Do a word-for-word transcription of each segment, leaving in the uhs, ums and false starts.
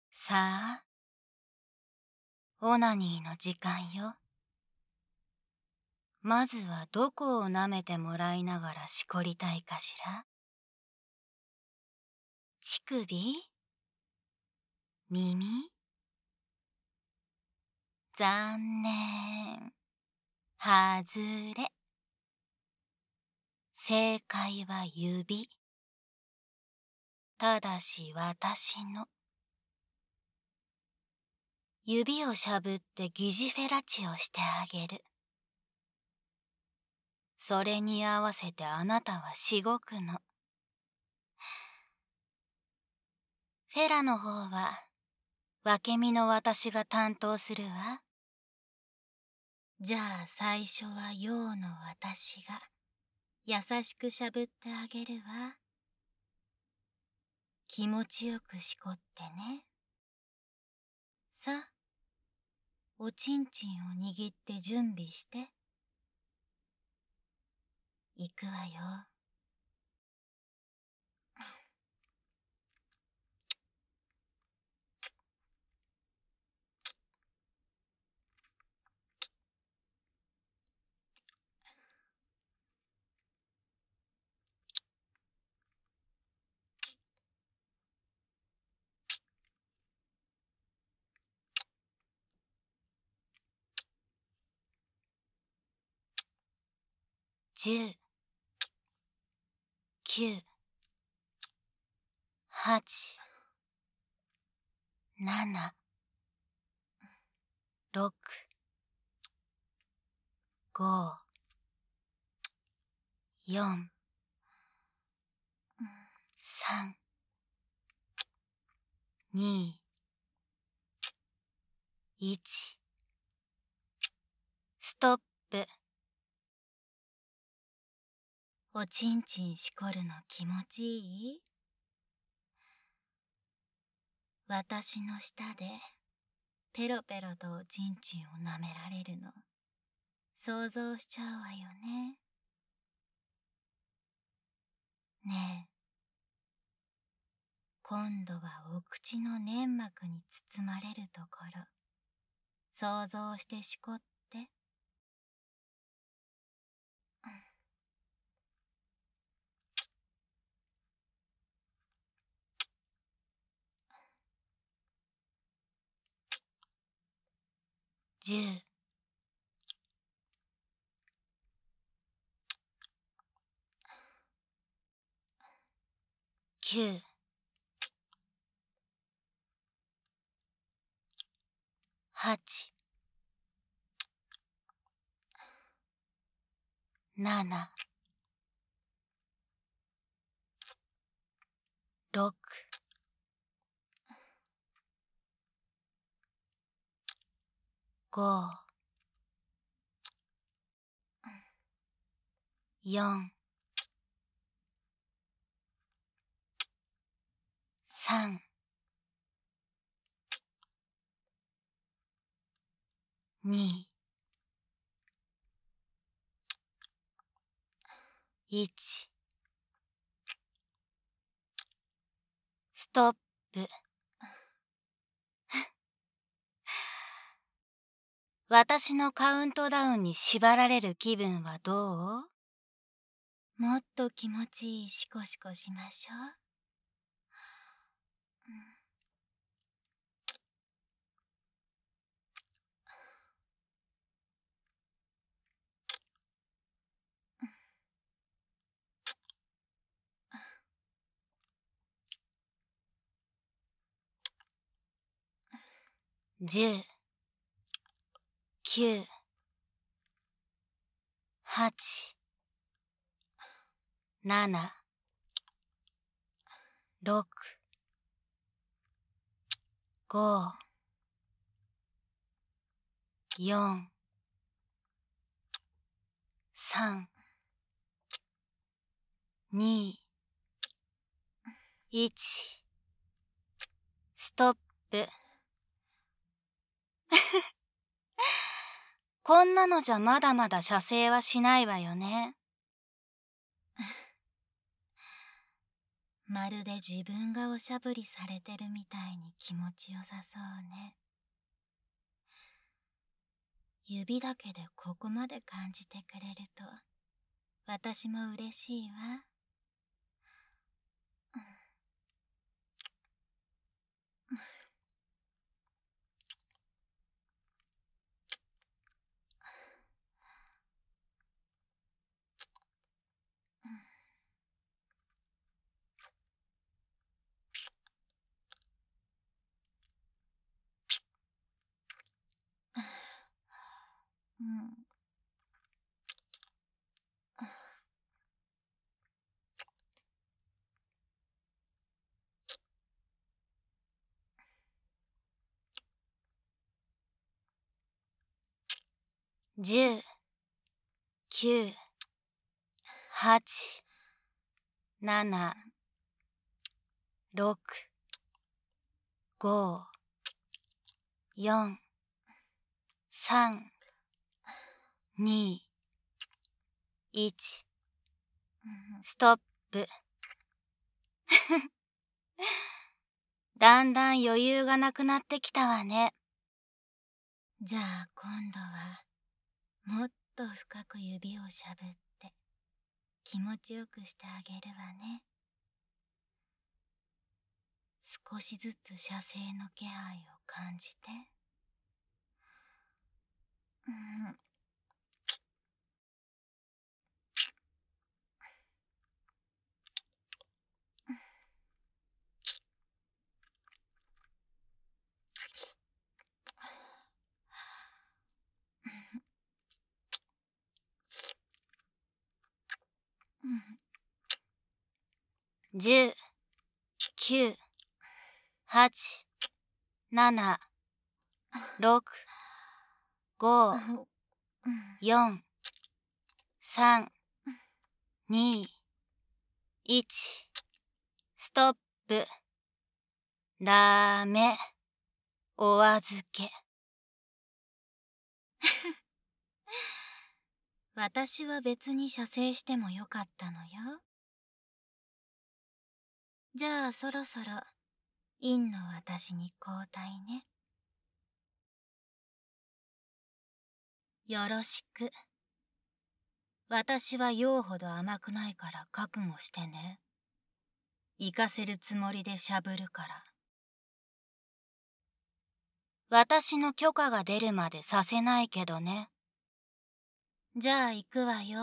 さあ、オナニーの時間よ。まずはどこを舐めてもらいながらしこりたいかしら。乳首？耳？残念。はずれ。正解は指。ただし私の。指をしゃぶって疑似フェラチをしてあげる。それに合わせてあなたはしごくの。フェラの方は、分け身の私が担当するわ。じゃあ最初は陽の私が、優しくしゃぶってあげるわ。気持ちよくしこってね。さ、おちんちんを握って準備して。行くわよ。じゅう、きゅう、はち、なな、ろく、ご、よん、さん、に、いち、ストップ。おちんちんしこるの気持ちいい？私の舌でペロペロとおちんちんを舐められるの想像しちゃうわよね。ねえ、今度はお口の粘膜に包まれるところ想像してしこって。じゅう、きゅう、はち、なな、ろく、ご、よん、さん、に、いち、ストップ。私のカウントダウンに縛られる気分はどう？もっと気持ちいいシコシコしましょう。じゅう、きゅう、はち、なな、ろく、ご、よん、さん、に、いち、ストップ。こんなのじゃまだまだ射精はしないわよね。 まるで自分がおしゃぶりされてるみたいに気持ちよさそうね。指だけでここまで感じてくれると私も嬉しいわ。うん。じゅう、きゅう、はち、なな、ろく、ご、よん、さん、に、いち、ストップ。だんだん余裕がなくなってきたわね。じゃあ今度はもっと深く指をしゃぶって気持ちよくしてあげるわね。少しずつ射精の気配を感じて。うん。じゅう、きゅう、はち、なな、ろく、ご、よん、さん、に、いち、ストップ。ダメ。お預け。私は別に射精してもよかったのよ。じゃあそろそろ陰の私に交代ね。よろしく。私は陽ほど甘くないから覚悟してね。行かせるつもりでしゃぶるから。私の許可が出るまでさせないけどね。じゃあ行くわよ。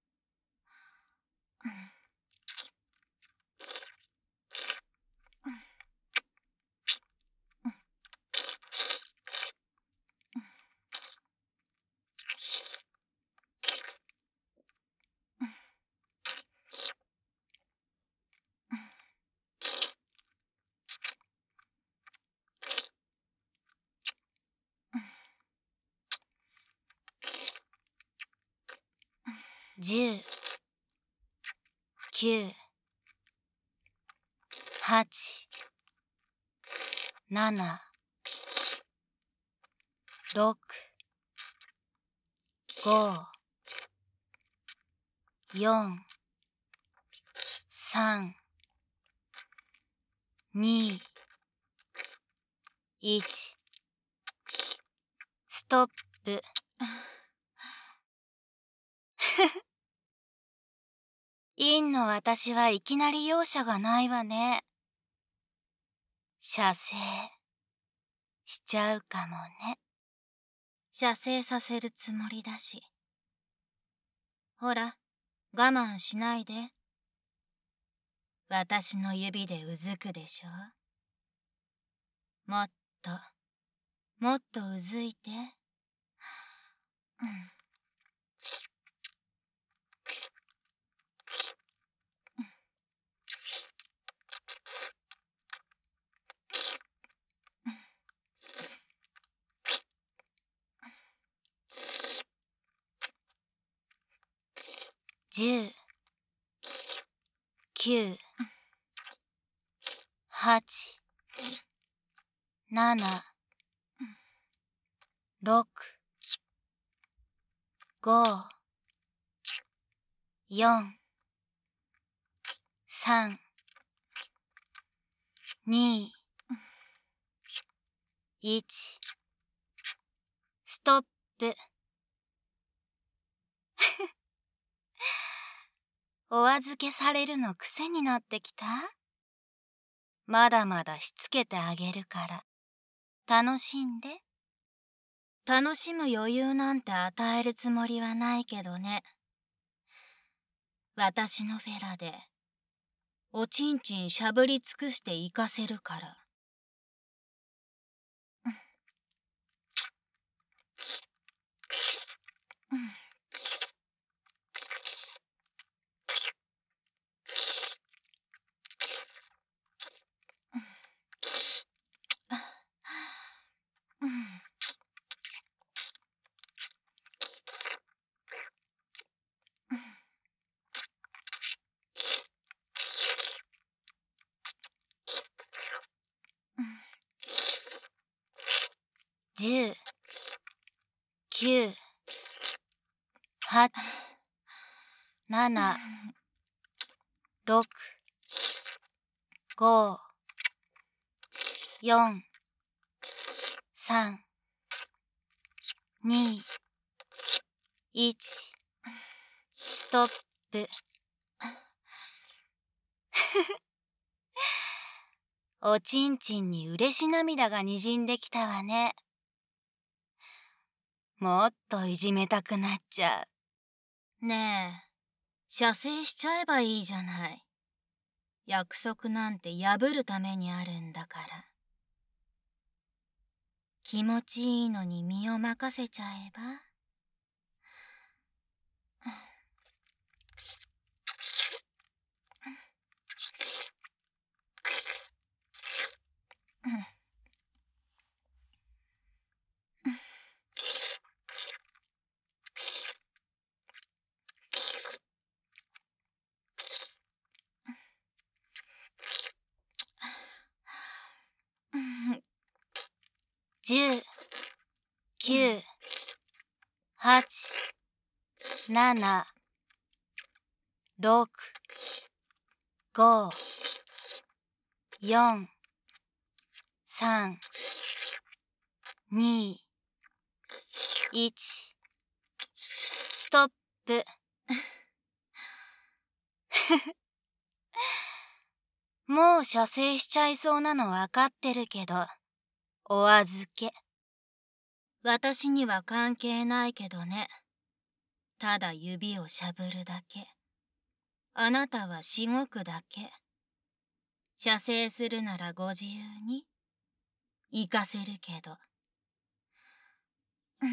じゅう、きゅう、はち、なな、ろく、ご、よん、さん、に、いち、ストップ。陰の私はいきなり容赦がないわね。射精しちゃうかもね。射精させるつもりだし。ほら、我慢しないで。私の指でうずくでしょ。もっと、もっとうずいて。うん。じゅう、きゅう、はち、なな、ろく、ご、よん、さん、 に、いち、ストップ。お預けされるの癖になってきた？まだまだしつけてあげるから、楽しんで。楽しむ余裕なんて与えるつもりはないけどね。私のフェラで、おちんちんしゃぶり尽くして行かせるから。うん。うん。じゅう、きゅう、はち、なな、ろく、ご、よん、さん、に、いち、ストップ。おちんちんに嬉し涙がにじんできたわね。もっといじめたくなっちゃう。ねえ、射精しちゃえばいいじゃない。約束なんて破るためにあるんだから。気持ちいいのに身を任せちゃえば。じゅう、きゅう、はち、なな、ろく、ご、よん、さん、に、いち、ストップ。もう射精しちゃいそうなのわかってるけど、お預け。私には関係ないけどね。ただ指をしゃぶるだけ。あなたはしごくだけ。射精するならご自由に。行かせるけど。うん。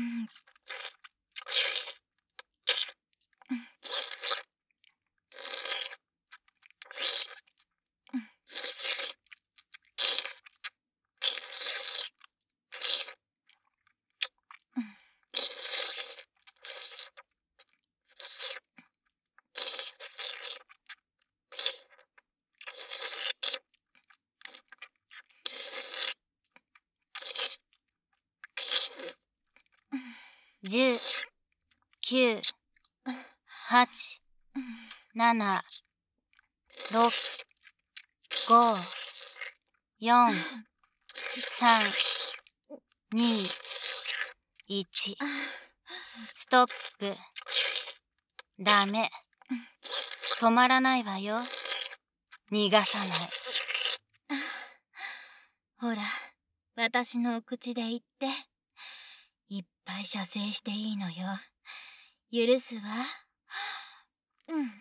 じゅう、きゅう、はち、なな、ろく、ご、よん、さん、に、いち。ストップ。ダメ。止まらないわよ。逃がさない。ほら、私のお口で言って。いっぱい射精していいのよ。許すわ。うん。うん。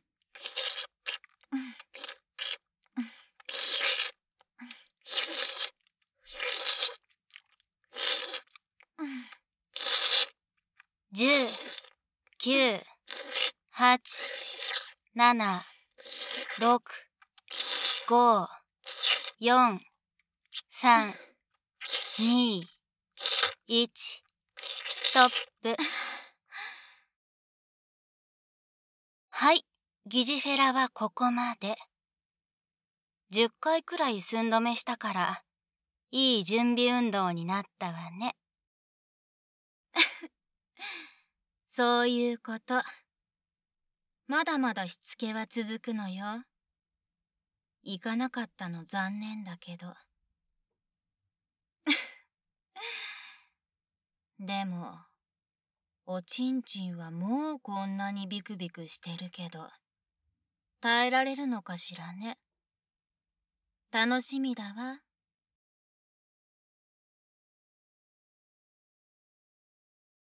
じゅう、きゅう、はち、なな、ろく、ご、よん、さん、に、いち、ストップ。はい、疑似フェラはここまで。じゅっかいくらい寸止めしたから、いい準備運動になったわね。そういうこと。まだまだしつけは続くのよ。 行かなかったの残念だけど。でも、おちんちんはもうこんなにビクビクしてるけど、耐えられるのかしらね。楽しみだわ。